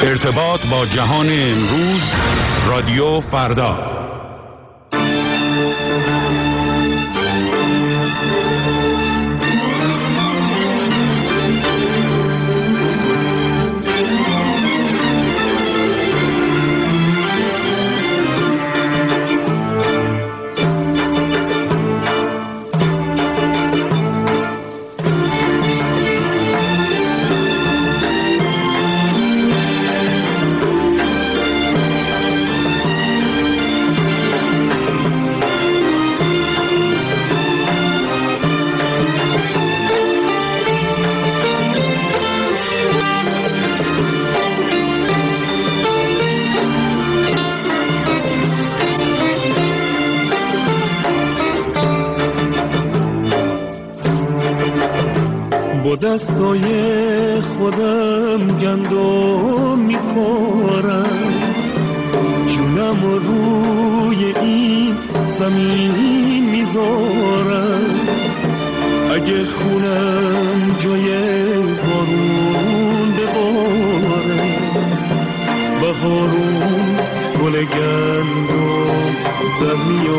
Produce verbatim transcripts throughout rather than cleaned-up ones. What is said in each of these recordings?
ارتباط با جهان امروز، رادیو فردا. دستای خودم گندم میخورم، جونم روی این زمین میذارم. اگه خونم جای بارون بباره، بهارون گل گندم در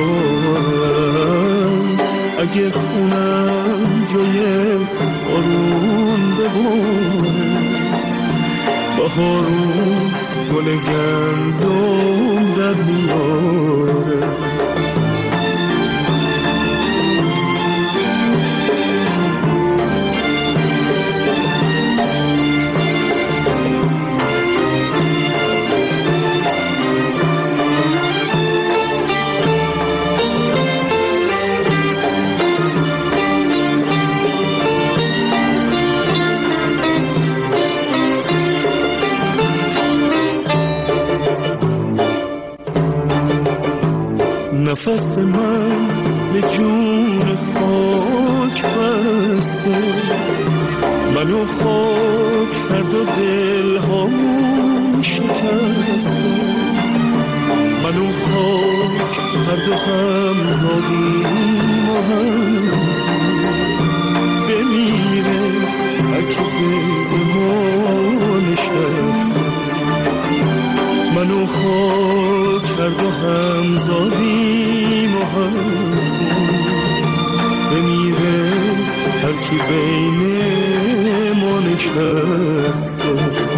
میارم. اگه خونم جای بارون بباره، بهارون گل گندم در میاره. نفس من به جون خاک بسته، منو خاک کرد و دلهامون شکسته. منو خاک کرد و هم زادیم و هم بمیره اگه به ما نشسته. منو خاک کرد و هم زادیم و هم بمیره هر کی بین ما نشسته.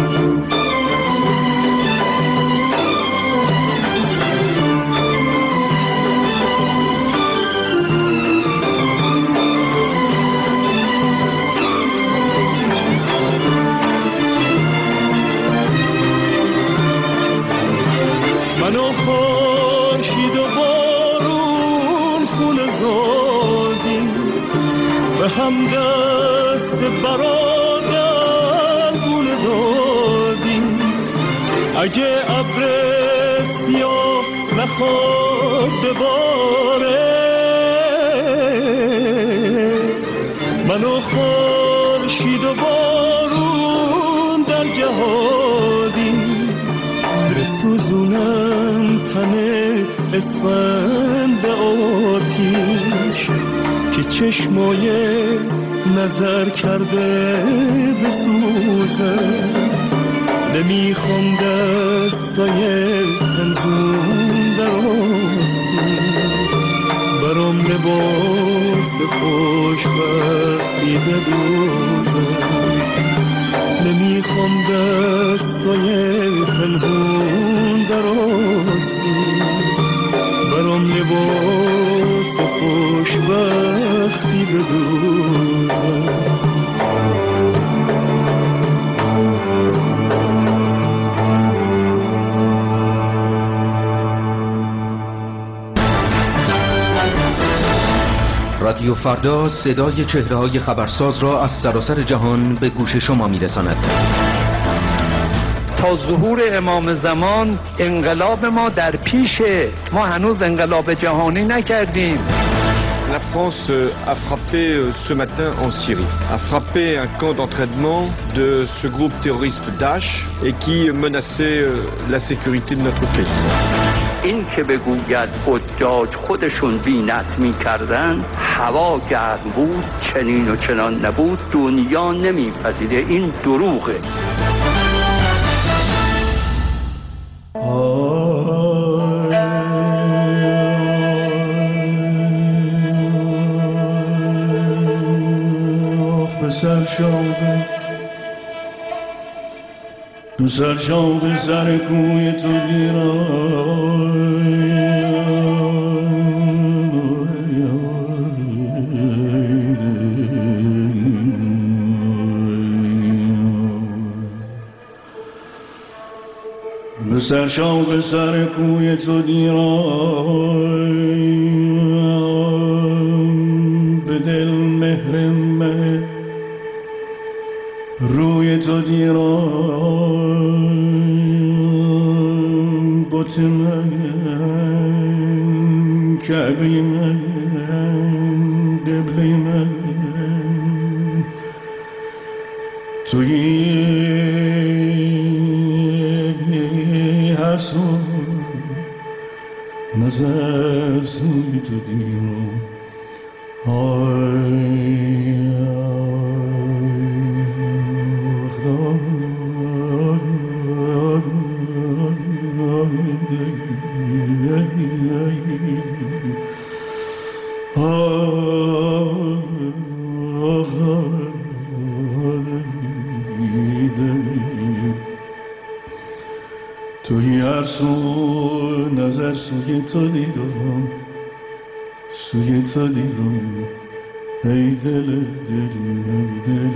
منو خورشید و بارون خونه زادیم، به هم دست برادر گونه دادیم. اگه ابر سیاه نخواد بباره، منو خورشید و بارون در جهادیم. بسوزونم تنه اسفند آتیش که چشمای نظر کرده بسوزه. نمیخوام دستای پنهون در آستین، برام لباس خوشبختی بدوزه. نمیخوام دستای پنهون در آستین، برام لباس خوشبختی بدوزه. رادیو فردا صدای چهره‌های خبرساز را از سراسر جهان به گوش شما می‌رساند. تا ظهور امام زمان انقلاب ما در پیشه، ما هنوز انقلاب جهانی نکردیم. La France a frappé ce matin en Syrie, a frappé un camp d'entraînement de ce groupe terroriste Daesh et qui menaçait la sécurité de notre pays. این که بگوید حجاج خودشون بی‌نظمی کردن، هوا گرم بود، چنین و چنان نبود، دنیا نمیپذیره، این دروغه. سرشاق سرشاق سر کوی تو گیرم سرشاق سر کوی تو دیرم به دل مهر من روی تو دیرم بت من کعبه من قبله من توی هستم نظر سوی تو دیرم توی هر سو نظر سوی تو دیدم سوی تو دیدم ای دل دل ای دل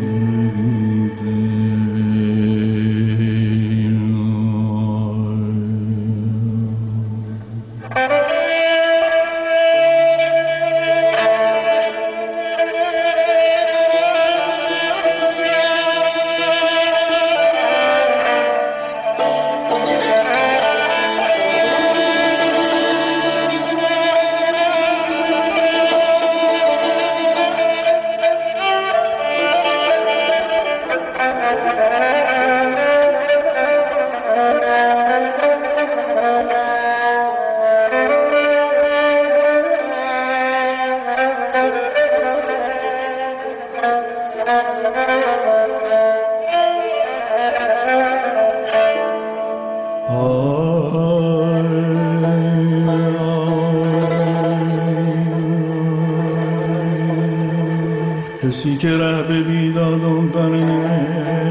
کسی که ره به بیدادم برنه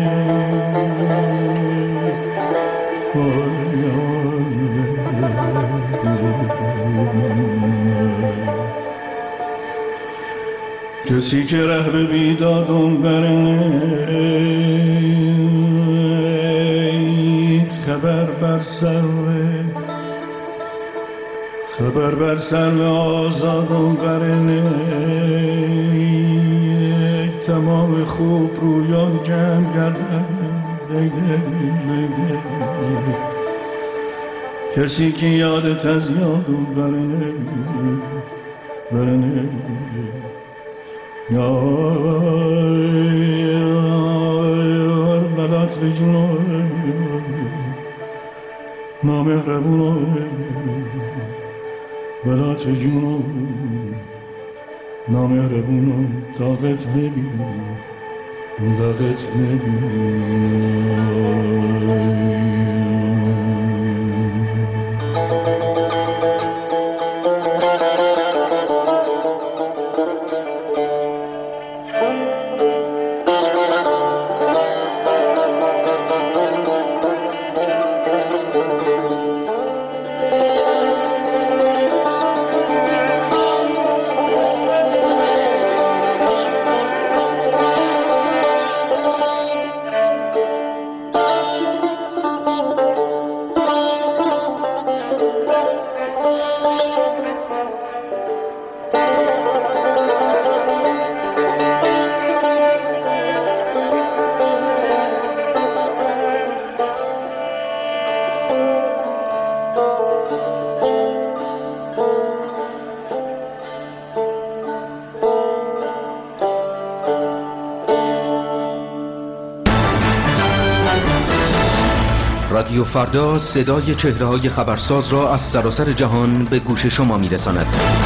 کسی که ره به بیدادم برنه خبر بر سر خبر بر سر آزادم برنه تمام خوب رویان جمع کردن کسی که یادت از یادم برنه برنه یار بلات به جنون نامهربون بلات به جنون نامهربون طاقت نبینم طاقت نبینم رادیو فردا صدای چهره‌های خبرساز را از سراسر جهان به گوش شما می‌رساند.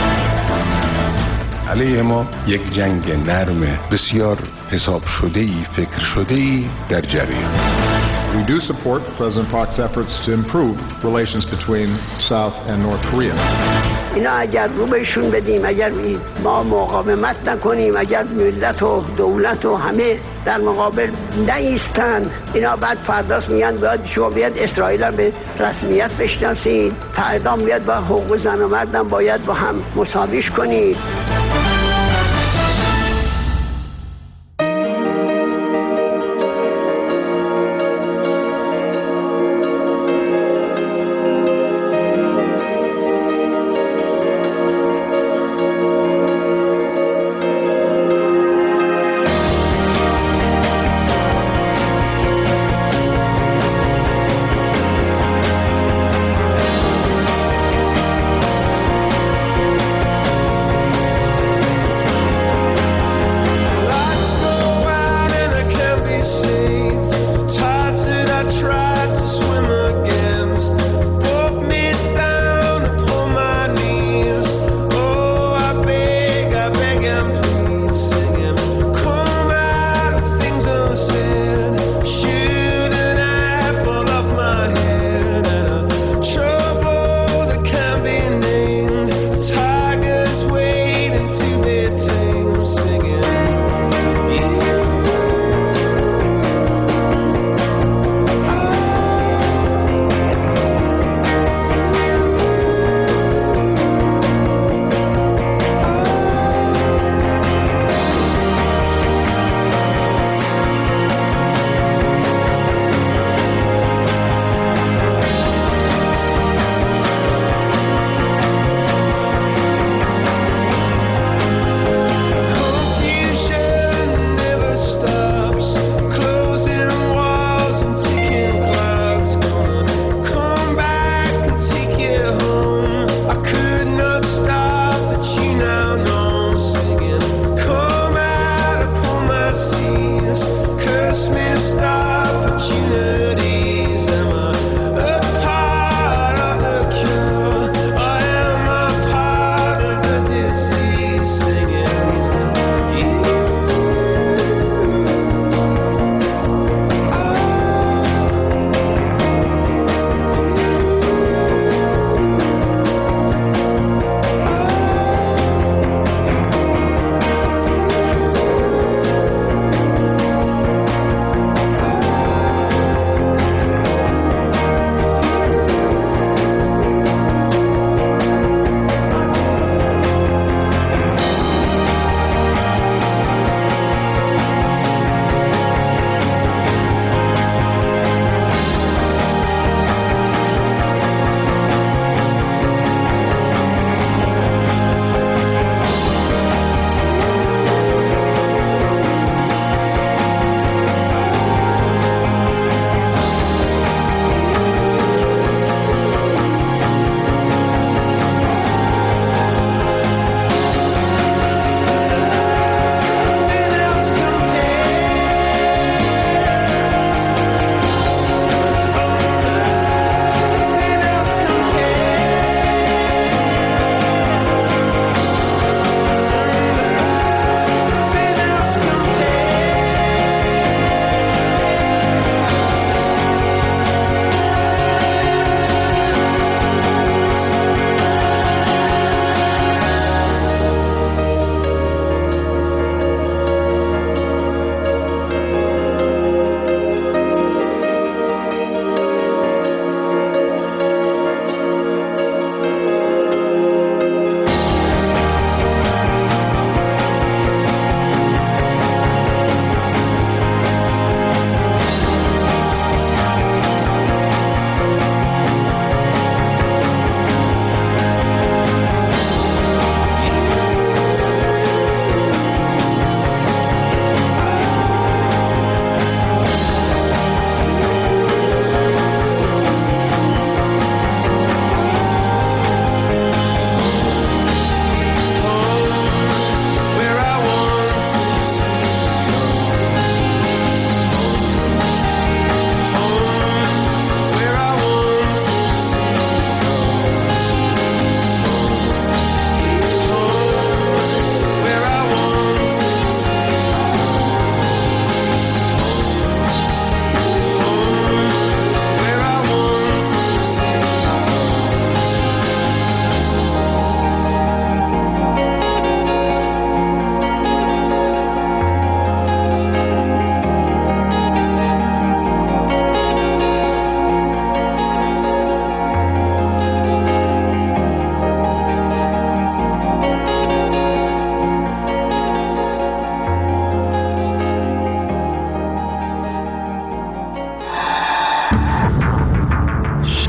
علیه ما یک جنگ نرم بسیار حساب شده‌ای فکر شده‌ای در جریان. We do support President Park's efforts to improve relations between South and North Korea. اینا اگر رو بهشون بدیم، اگر ما مقاومت نکنیم، اگر ملت و دولت و همه در مقابل نایستن، اینا بعد فرداست میگن باید شما بیاد اسرائیل هم به رسمیت بشناسید، تا اعدام بیاد با حقوق زن و مردم باید با هم مساویش کنید.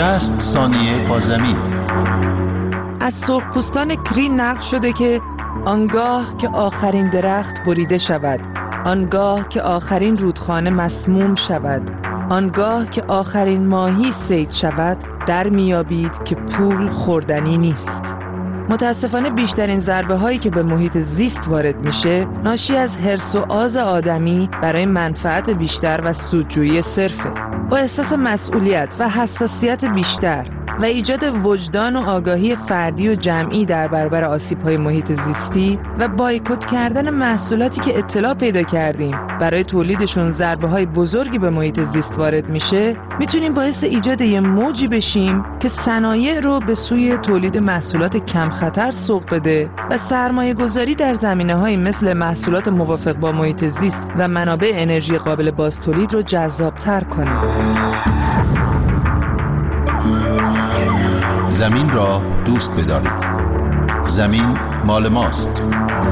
شصت ثانیه با زمین. از سرخپوستان کری نقل شده که آنگاه که آخرین درخت بریده شود، آنگاه که آخرین رودخانه مسموم شود، آنگاه که آخرین ماهی صید شود، در میابید که پول خوردنی نیست. متاسفانه بیشترین ضربه هایی که به محیط زیست وارد میشه ناشی از حرص و آز آدمی برای منفعت بیشتر و سودجویی صرفه. با احساس مسئولیت و حساسیت بیشتر و ایجاد وجدان و آگاهی فردی و جمعی در برابر آسیب‌های محیط زیستی و بایکوت کردن محصولاتی که اطلاع پیدا کردیم برای تولیدشون ضربه‌های بزرگی به محیط زیست وارد میشه، میتونیم باعث ایجاد یه موجی بشیم که صنایع رو به سوی تولید محصولات کم خطر سوق بده و سرمایه گذاری در زمینه‌های مثل محصولات موافق با محیط زیست و منابع انرژی قابل بازتولید رو جذاب‌تر کنه. زمین را دوست بدارید. زمین مال ماست.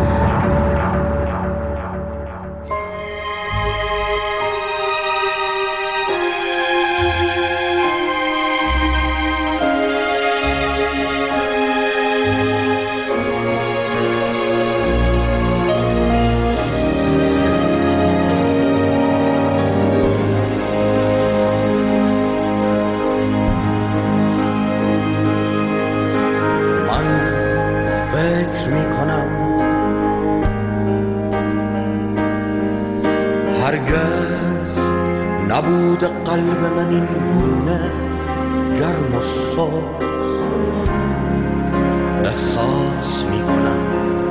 نبود قلب من این گونه گرم و سوخت. احساس می کنم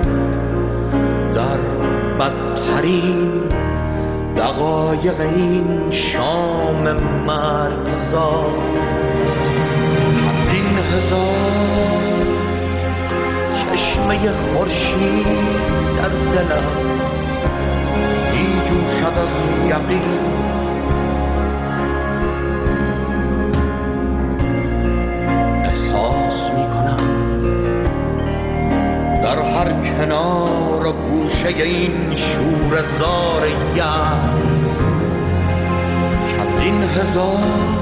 در بدترین دقایق این شام مرگزار چندین هزار چشمه خورشید در دلم می جوشد از یقین. کنار و گوشه این شور زار یأس چندین هزار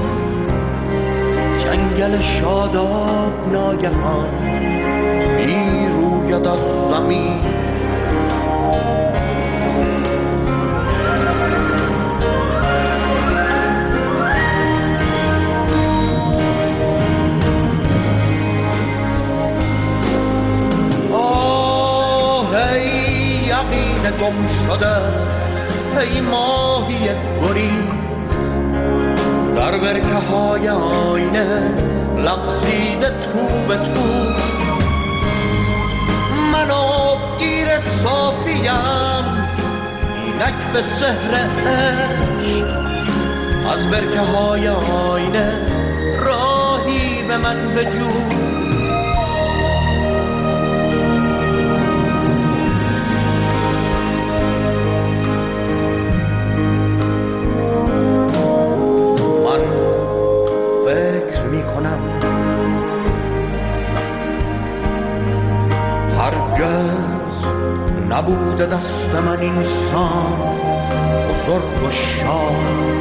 جنگل شاداب ناگهان می روید از زمین. گم شده ای ماهی گریز در برکه های آینه لغزیده تو به تو. من آبگیر صافیم اینک به سحر عشق از برکه های آینه راهی به من بجو. نبوده دست من انسان بزرگ و شاد.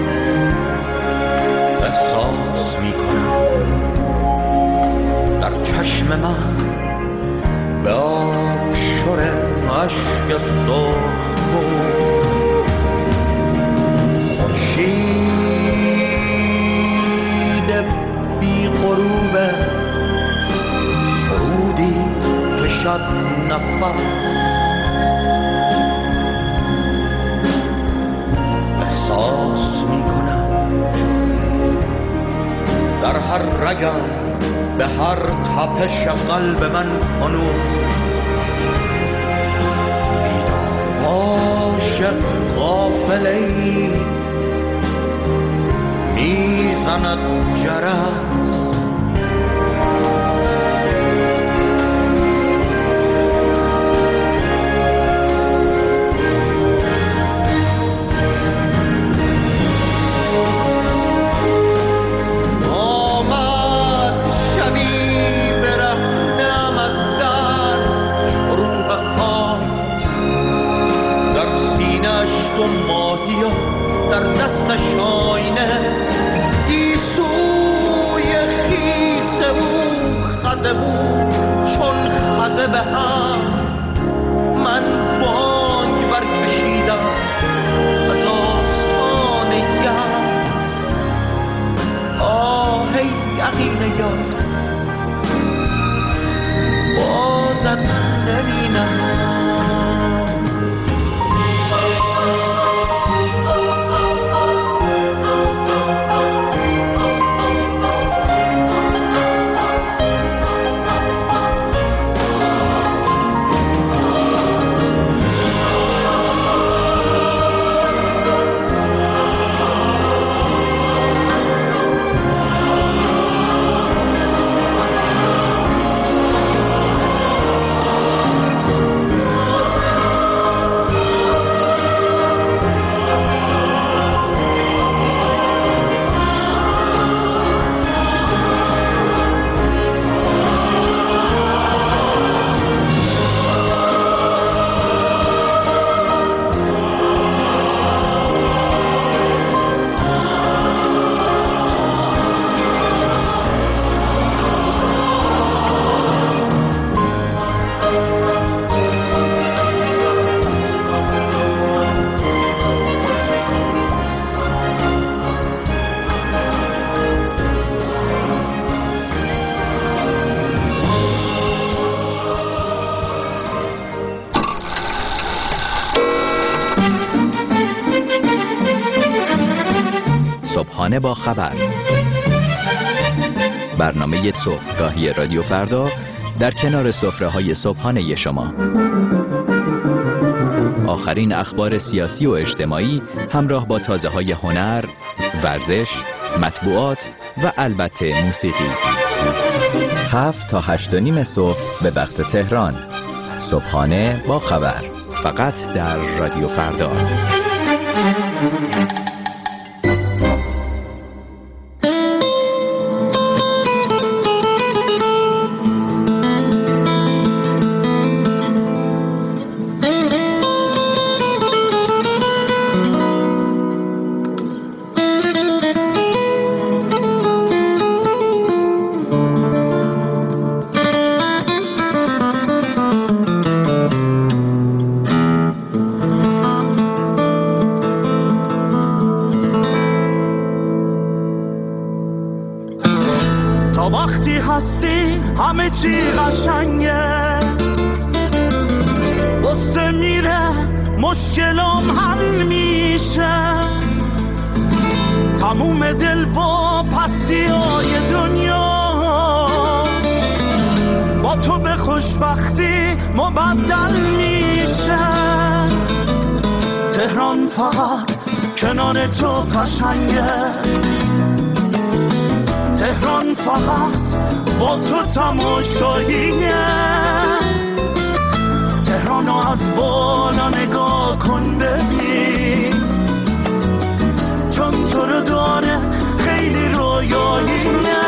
احساس می کنم در چشم من به آب شور عشق سرخ بود. خورشید بی غروب سرودی کشد نفس. احساس می کنم در هر رگم به هر تپش قلب من هنوز بیدار عاشق غافله‌ای میزند جرس. در دستش آینه گیسوی صبحانه با خبر، برنامه صبحگاهی رادیو فردا در کنار سفره‌های صبحانه شما. آخرین اخبار سیاسی و اجتماعی همراه با تازه‌های هنر، ورزش، مطبوعات و البته موسیقی. هفت تا هشت و نیم صبح به وقت تهران. صبحانه با خبر، فقط در رادیو فردا. همه چی قشنگه، قصه میره مشکلام حل میشه، تموم دل و پستیای دنیا با تو به خوشبختی مبدل میشه. تهران فقط کنار تو قشنگه، تهران فقط با تو تماشاییه. تهرانو از بالا نگاه کن ببین، چون تو رو داره خیلی رویاییه.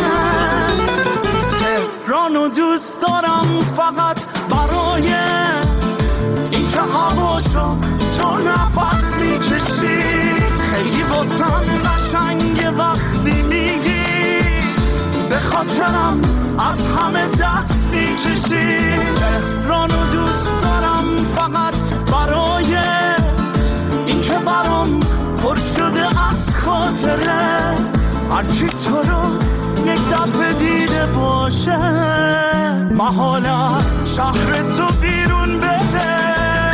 تهرانو دوست دارم فقط برای این که هواشو تو نفس میکشی، خیلی واسم قشنگه وقتی میگی به خاطرم از همه دست میکشی. تهرانو دوست دارم فقط برای این که برام پر شده از خاطره، هرچی تو رو یک دفعه دیده باشه محال از شهر تو بیرون بره.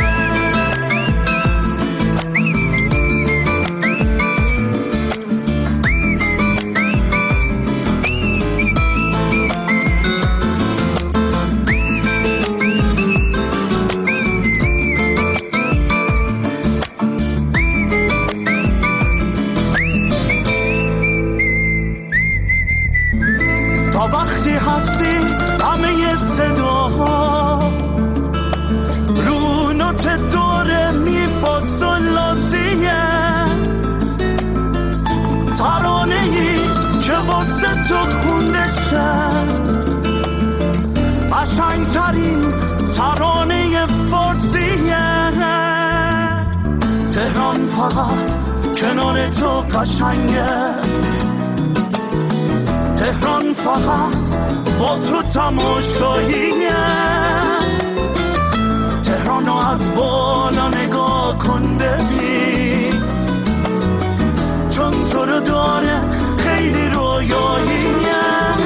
وقتی هستی همه صداها رو نوت دوره میفاصلازیه، ترانه‌ای که واسه تو خونده شه، قشنگترین ترانه فارسیه. تهران فقط کنار تو قشنگه، تهران فقط با تو تماشاییه. تهرانو از بالا نگاه کن ببین، چون تو رو داره خیلی رویاییه.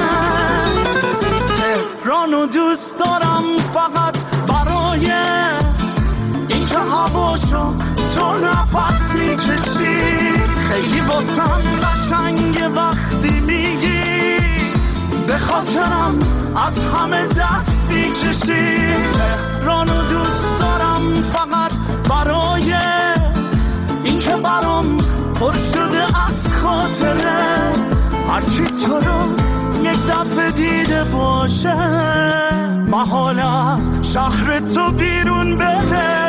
تهرانو دوست دارم فقط برای این که هواشو تو نفس میکشی، خیلی واسم قشنگه وقتی میگی به خاطرم از همه دست میکشی. تهرانو دوست دارم فقط برای این که برام پر شده از خاطره، هرچی تو رو یک دفعه دیده باشه محال از شهر تو بیرون بره.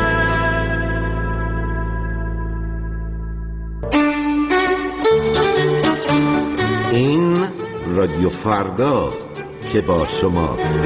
این رادیو فرداست که با شماست.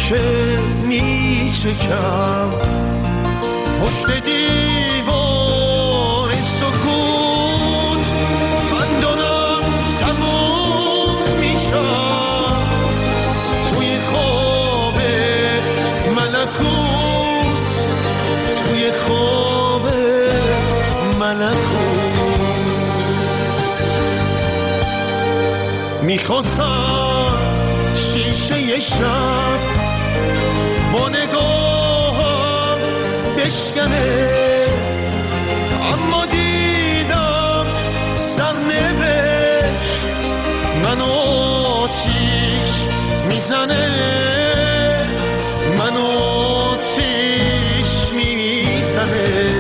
که می چکم پشت دیوار سکوت من دارم تموم میشم توی خواب ملکوت توی خواب ملکوت میخواستم شیشه شب با نگاهم بشکنه اما دیدم سرنوشت منو آتیش میزنه منو آتیش میزنه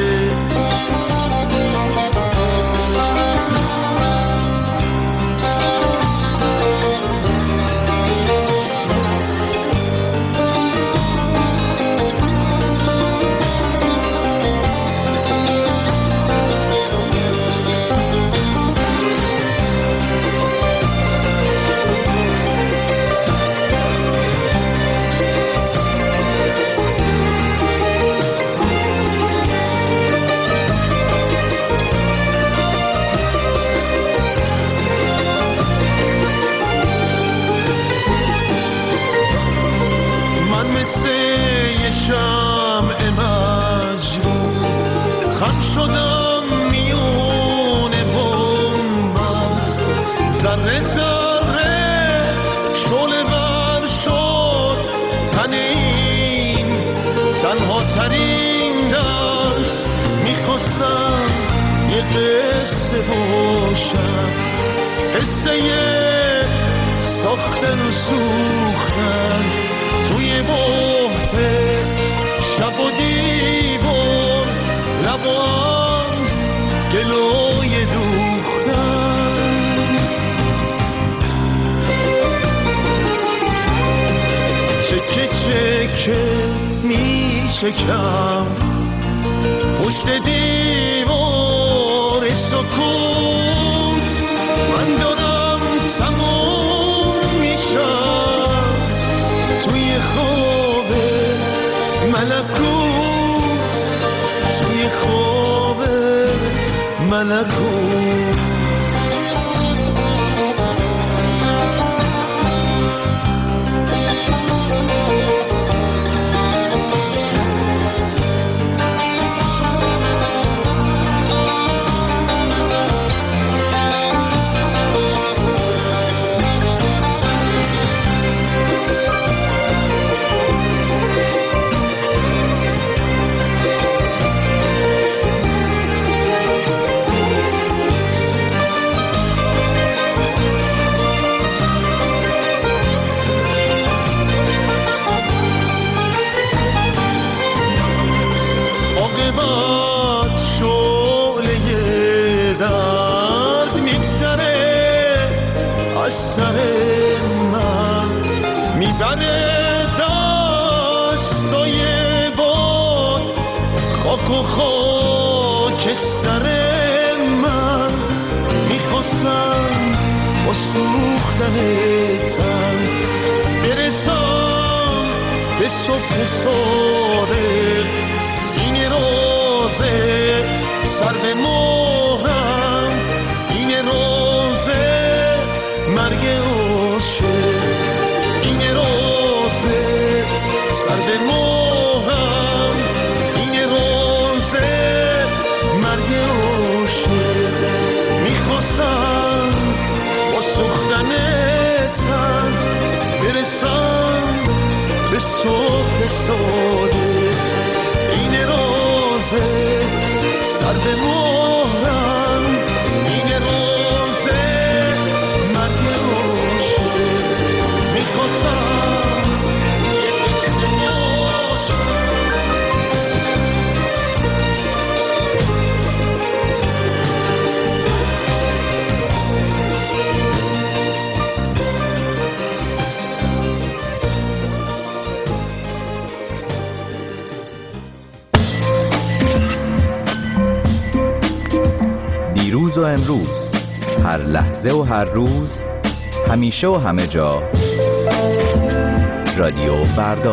چکم پشت دیوار سکوت من دارم تموم میشم توی خواب ملکوت توی خواب ملکوت و امروز، هر لحظه و هر روز، همیشه و همه جا، رادیو فردا.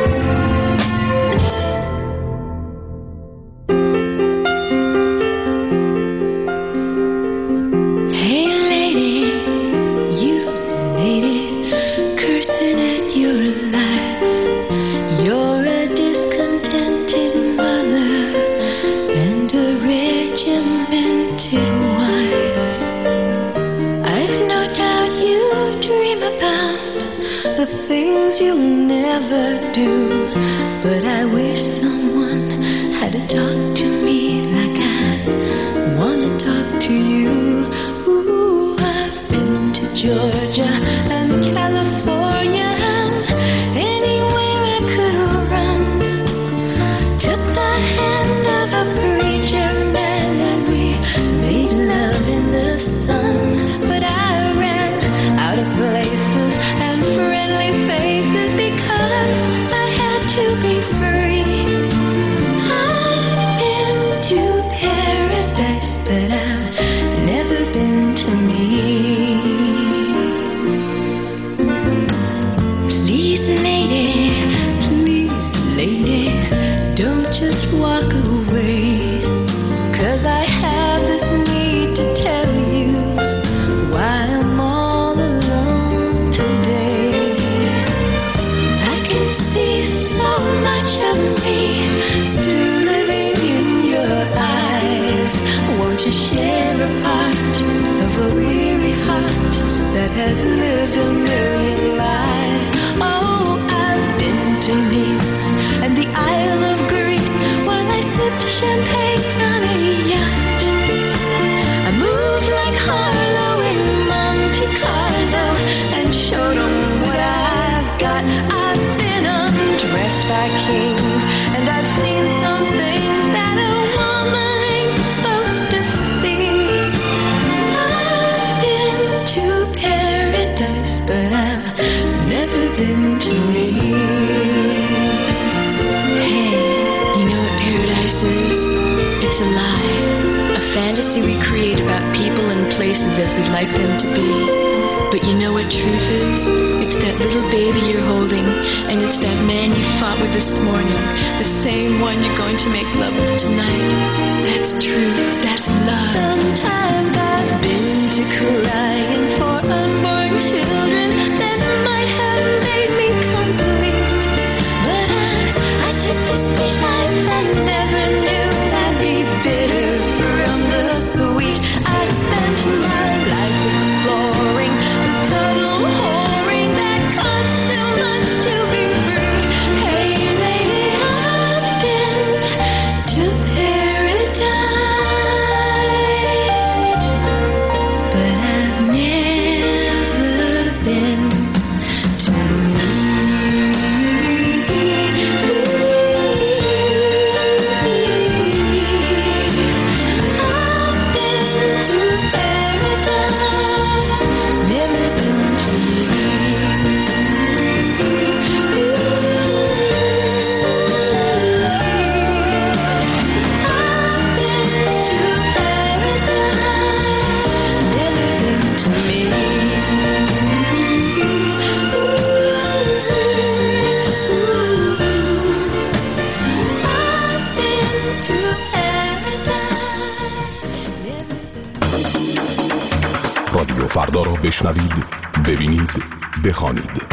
رادیو فردا را بشنوید، ببینید، بخوانید.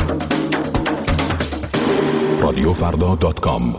رادیو فردا دات کام.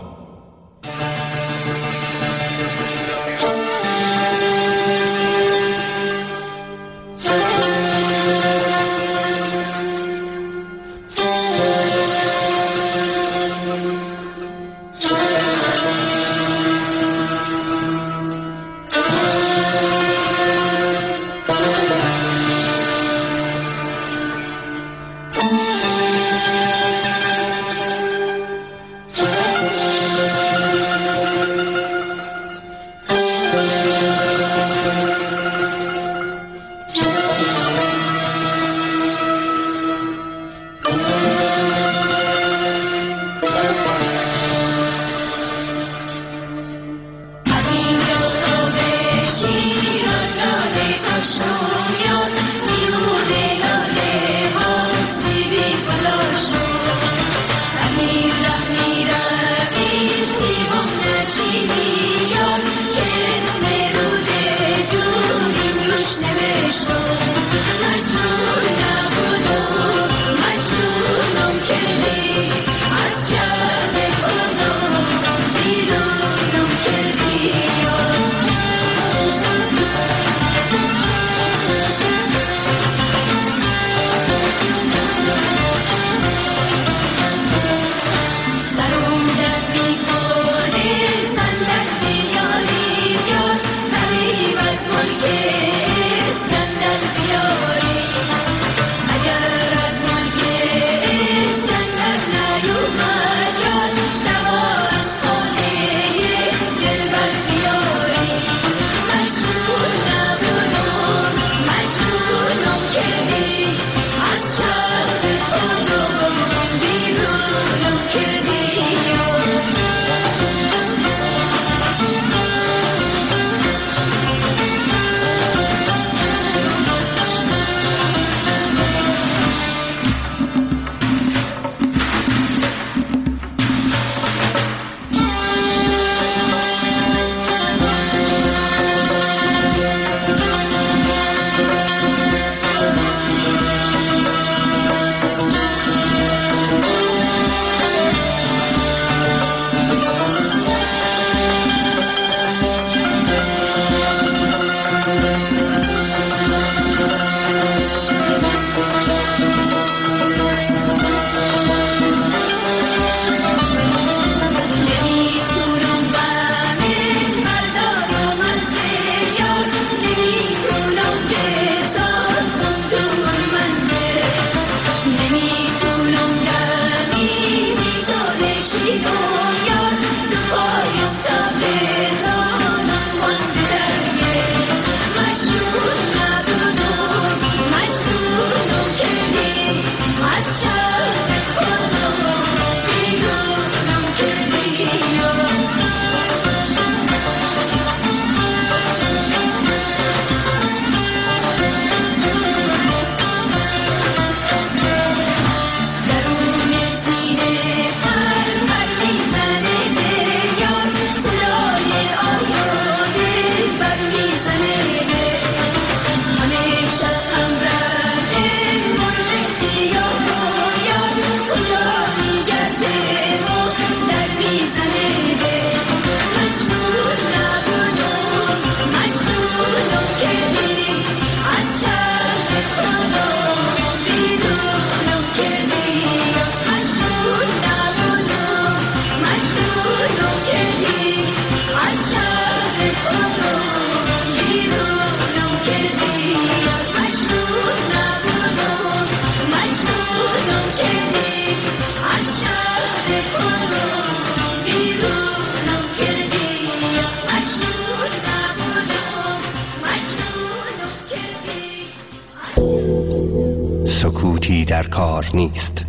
سکوتی در کار نیست.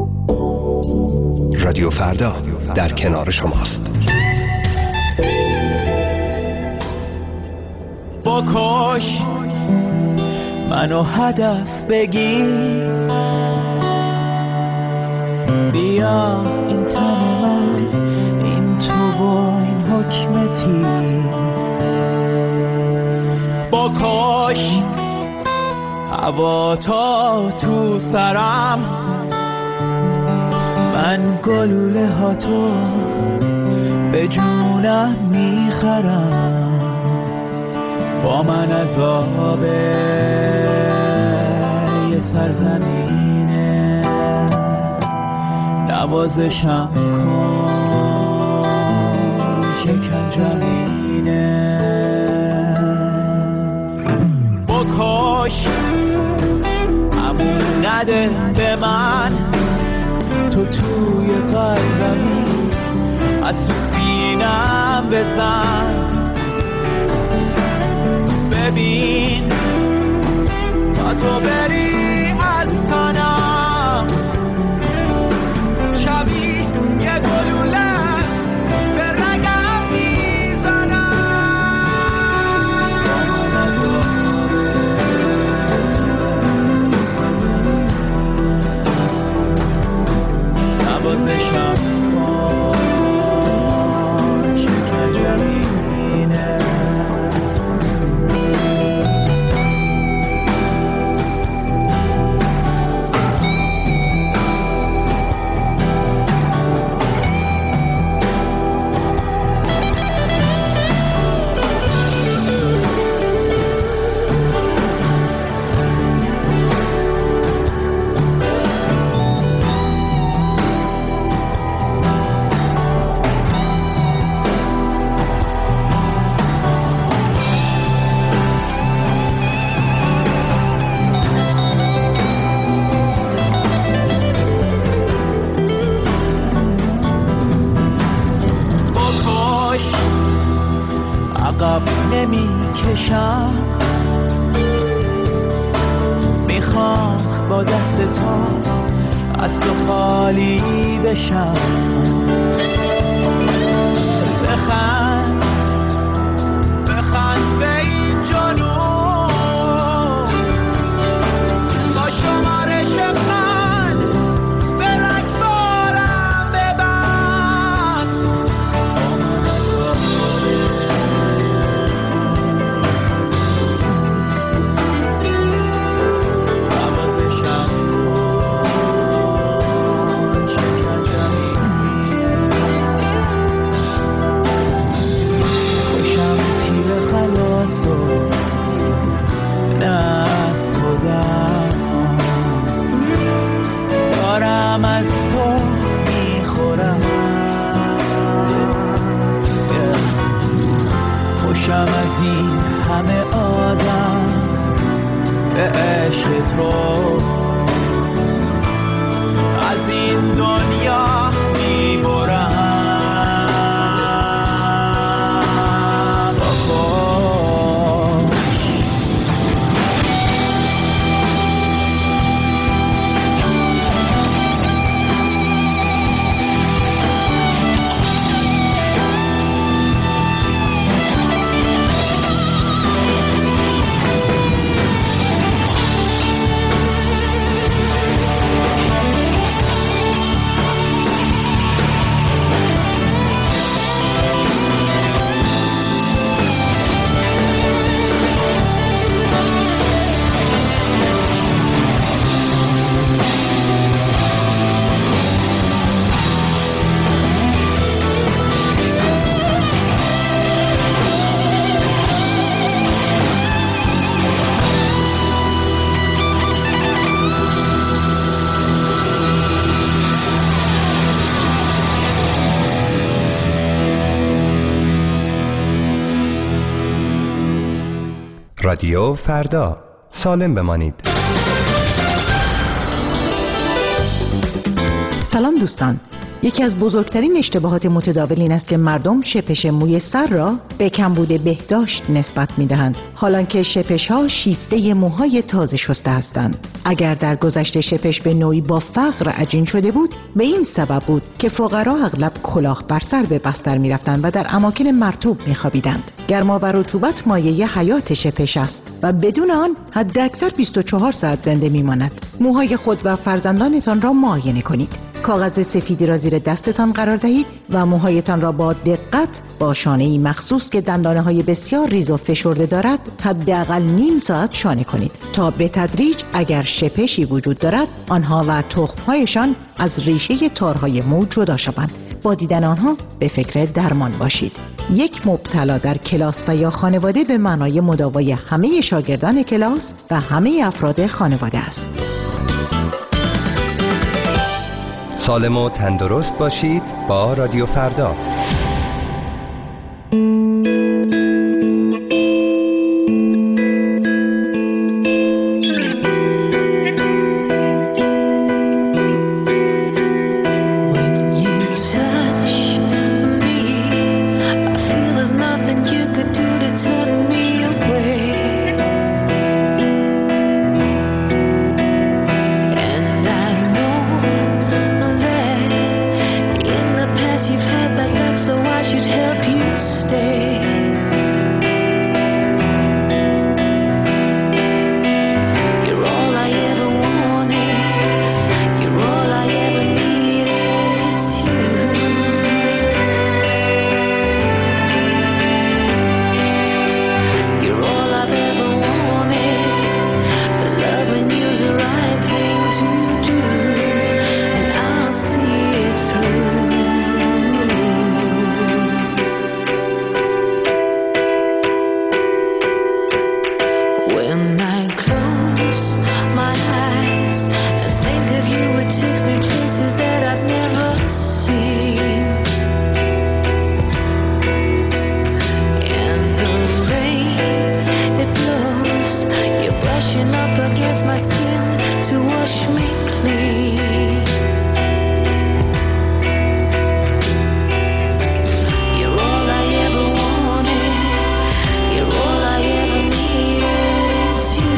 رادیو فردا در کنار شماست. بکش منو هدف بگیر، بیا این تن من، این تو و این حکمتی. بکش هوا تا تو سرم، من گلوله ها تو به جونم میخرم. با من عذاب یه سرزمینه، نوازشم کن شکنجمینه. بکش همون نده به من، تو توی قلبمی از تو سینم بزن. ببین تا تو بری از تنم، شبیه یه گلوله به رگم میزنم. نوازشم کن شکنجمینه. میخوام با دست تو از تو خالی بشم. بخند بخند به این جنون، با شمارش من به رگبارم ببند. از این همه آدم به عشق تو، از این دنیا میبرم. رادیو فردا، سالم بمانید. سلام دوستان، یکی از بزرگترین اشتباهات متداول این است که مردم شپش موی سر را به کمبود بهداشت نسبت می‌دهند، حالانکه شپش‌ها شیفته موهای تازه شسته هستند. اگر در گذشته شپش به نوعی با فقر عجین شده بود، به این سبب بود که فقرا اغلب کلاه بر سر به بستر می‌رفتند و در اماکن مرطوب می‌خوابیدند. گرما و رطوبت مایه حیات شپش است و بدون آن حداکثر بیست و چهار ساعت زنده می‌ماند. موهای خود و فرزندانتان را معاینه کنید. کاغذ سفیدی را زیر دستتان قرار دهید و موهایتان را با دقت با شانه‌ای مخصوص که دندانه‌های بسیار ریز و فشرده دارد حداقل نیم ساعت شانه کنید تا به تدریج اگر شپشی وجود دارد آنها و تخم‌هایشان از ریشه تارهای مو جدا شوند. با دیدن آنها به فکر درمان باشید. یک مبتلا در کلاس و یا خانواده به معنای مداوای همه شاگردان کلاس و همه افراد خانواده است. سالم و تندرست باشید با رادیو فردا. You're all I ever needed. It's you.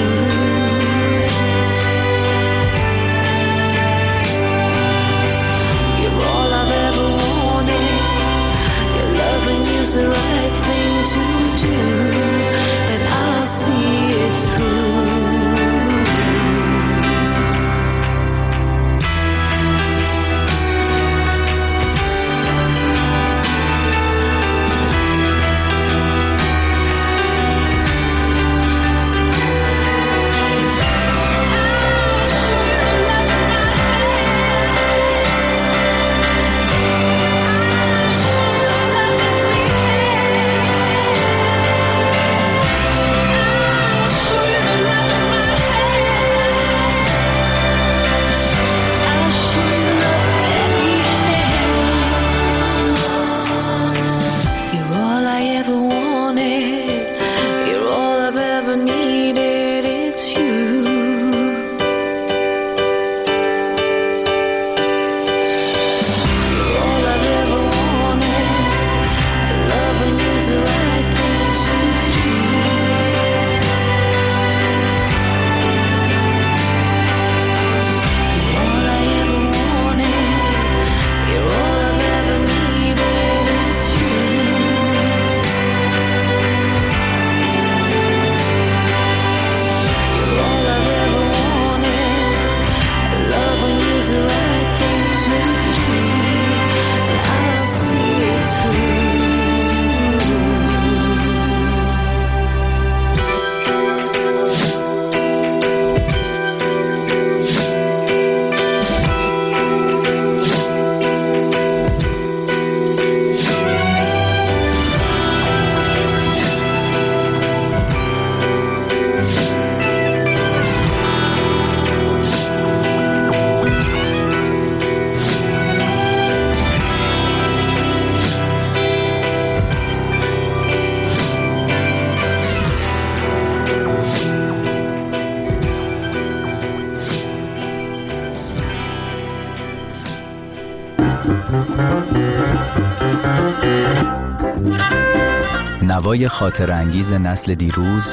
نوای خاطر انگیز نسل دیروز،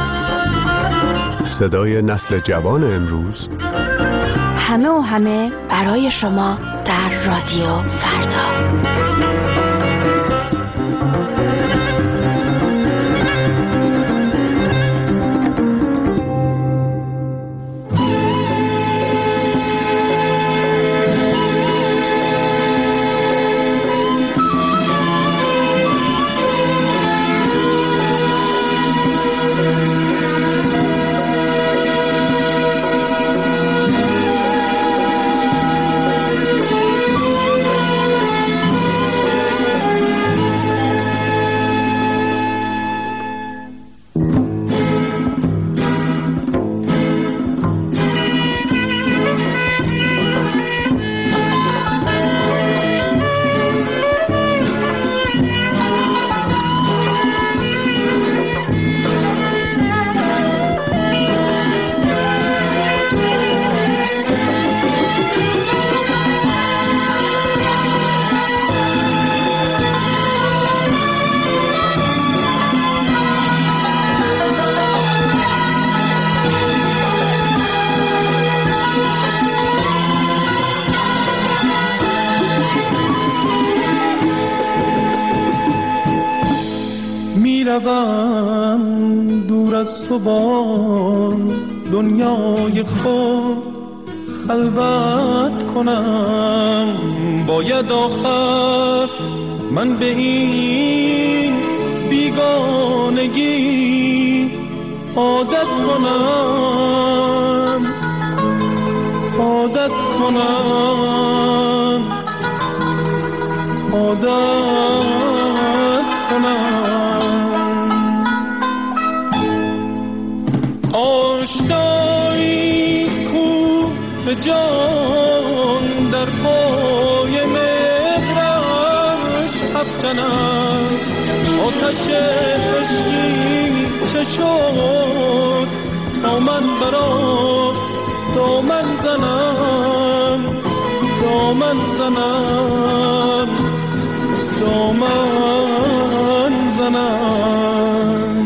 صدای نسل جوان امروز، همه و همه برای شما در رادیو فردا. میروم دور از تو با دنیای خود خلوت کنم، باید آخر من به این بیگانگی عادت کنم، عادت کنم، عادت کنم. آشنایی کو به جان در پای مهرش افکنم، آتش عشقی چه شد تا من برا دامن زنم، دامن زنم، دامن زنم.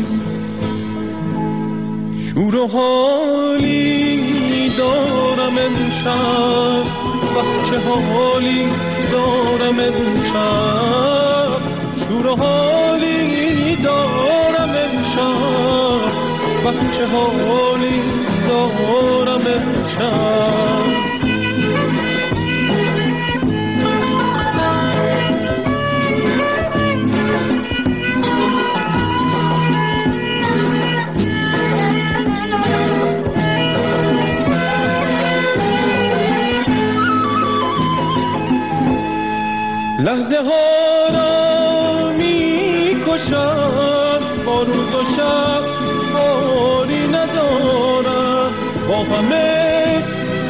شور و حالی دارم امشب، چه حالی دارم امشب، شور و حالی دارم امشب، چه حالی دارم امشب. لحظه ها را می کشم، با روز و شب کاری ندارم، با همه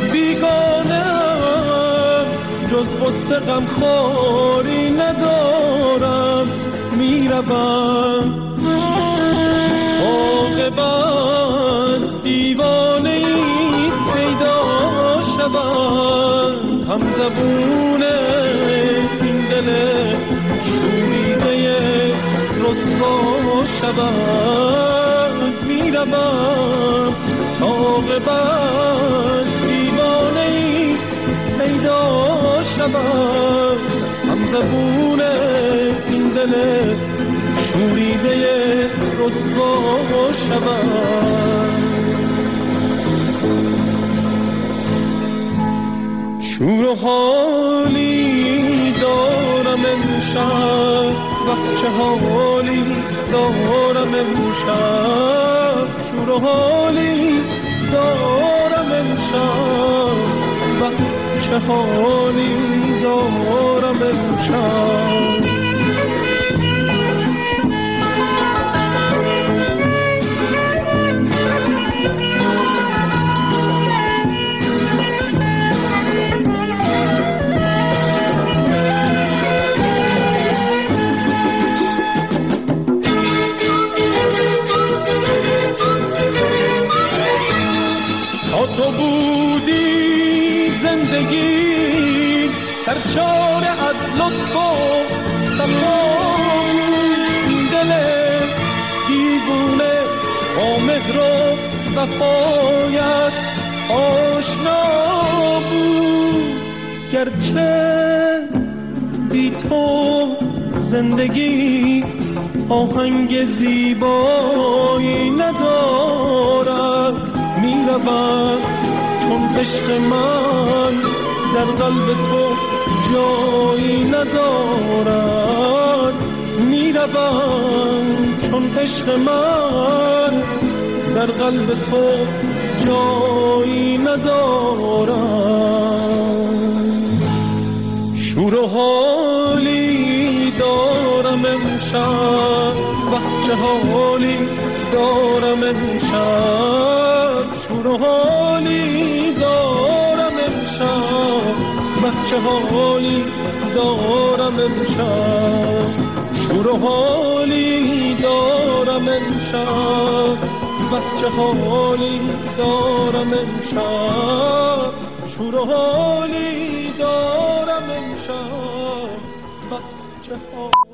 بیگانم، جز غصه غم خواری ندارم. می روم عاقبت دیوانه ای پیدا شوم، هم زبونه شوریده رسوا شود. میروم تا عاقبت دیوانه ای پیدا شود، هم زبون این دل شوریده رسوا شود. شور و حالی دارم امشب، چه حالی دارم امشب، شور و حالی دارم امشب، چه حالی دارم امشب. تو بودی زندگی سرشار از لطف و صفا، دل مهر و وفایت آشنا بود، گرچه بی تو زندگی آهنگ زیبایی ندارد. میروم چون عشق من در قلب تو جایی ندارد. میروم چون عشق من در قلب تو جایی ندارد. شور و حالی دارم امشب، وحچه حالی دارم امشب. شور و حالی دارم امشب، وحچه حالی دارم امشب. شور و حالی دارم امشب، وحچه حالی دارم امشب. شور و حالی دارم امشب، وحچه حالی